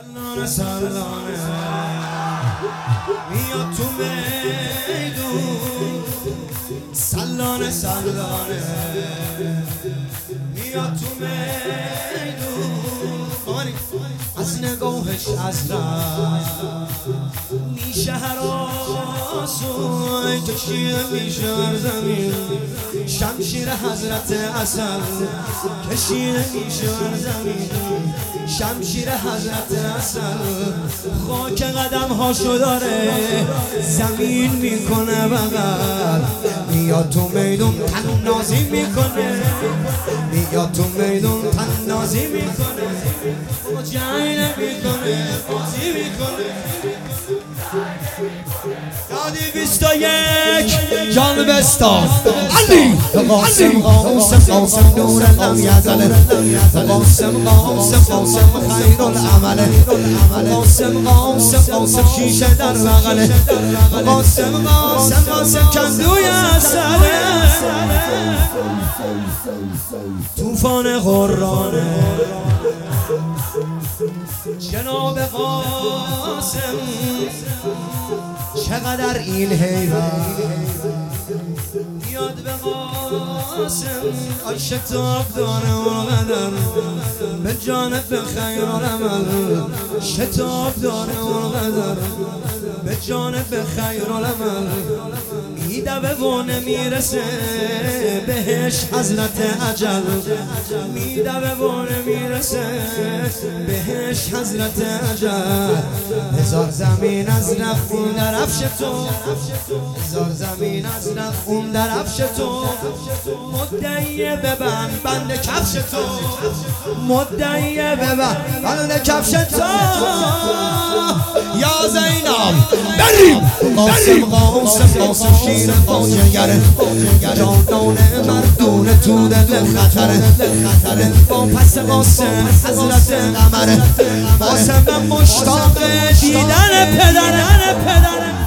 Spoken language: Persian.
سلانه میاد تو میدون سلانه میاد تو میدون از نگاهش از میشه هراسون کشیده میشه زمین شمشیر حضرت اصل کشیده میشه زمین شمشیر حضرت اصل خاک قدم هاشو داره زمین میکنه بغل میاد تو میدون تنازی میکنه میاد تو میدون تنازی میکنه جای نمیکنه بازی میکنه یادی 21 جان بستان علی قاسم نور لم یزل قاسم خیر العمل قاسم شیشه در بغله قاسم کندوی اصله توفان قرانه جناب قاسم چقدر این حیوان یاد به قاسم آی شتاب داره اونقدر به جانب خیر العمل شتاب داره اونقدر به جانب خیر العمل میدوه و نمیرسه بهش حضرت اجل میدوه و نمیرسه بهش حضرت اجل هزار زمین از رفت در عفش تو هزار زمین از رفت در عفش تو مدعیه ببند بند کفش تو مدعیه ببند بند کفش تو یا زینب بریم قاسم شیر قاجگره جانان مردونه تو دل خطره با پس قاسم حضرت قمره قاسم مشتاق دیدن پدره